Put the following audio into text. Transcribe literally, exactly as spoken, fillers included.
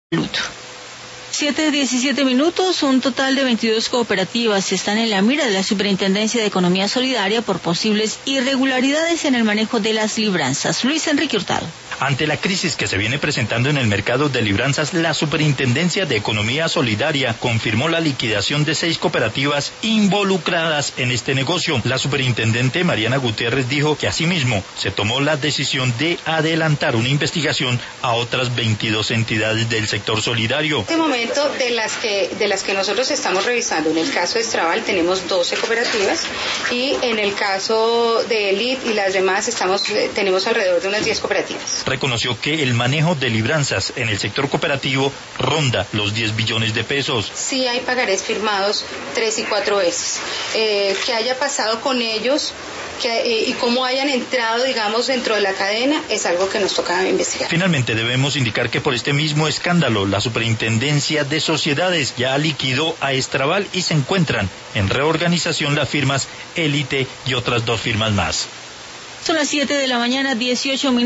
Salud. siete diecisiete minutos, un total de veintidós cooperativas están en la mira de la Superintendencia de Economía Solidaria por posibles irregularidades en el manejo de las libranzas. Luis Enrique Hurtado. Ante la crisis que se viene presentando en el mercado de libranzas, la Superintendencia de Economía Solidaria confirmó la liquidación de seis cooperativas involucradas en este negocio. La superintendente Mariana Gutiérrez dijo que asimismo se tomó la decisión de adelantar una investigación a otras veintidós entidades del sector solidario. En este momento, de las que de las que nosotros estamos revisando, en el caso de Estraval tenemos doce cooperativas y en el caso de Elite y las demás estamos tenemos alrededor de unas diez cooperativas. Reconoció que el manejo de libranzas en el sector cooperativo ronda los diez billones de pesos. Sí hay pagarés firmados tres y cuatro veces. Eh, ¿Qué haya pasado con ellos que, eh, y cómo hayan entrado, digamos, dentro de la cadena es algo que nos toca investigar? Finalmente debemos indicar que por este mismo escándalo la Superintendencia de Sociedades ya liquidó a Estraval y se encuentran en reorganización las firmas Elite y otras dos firmas más. Son las siete de la mañana, dieciocho minutos.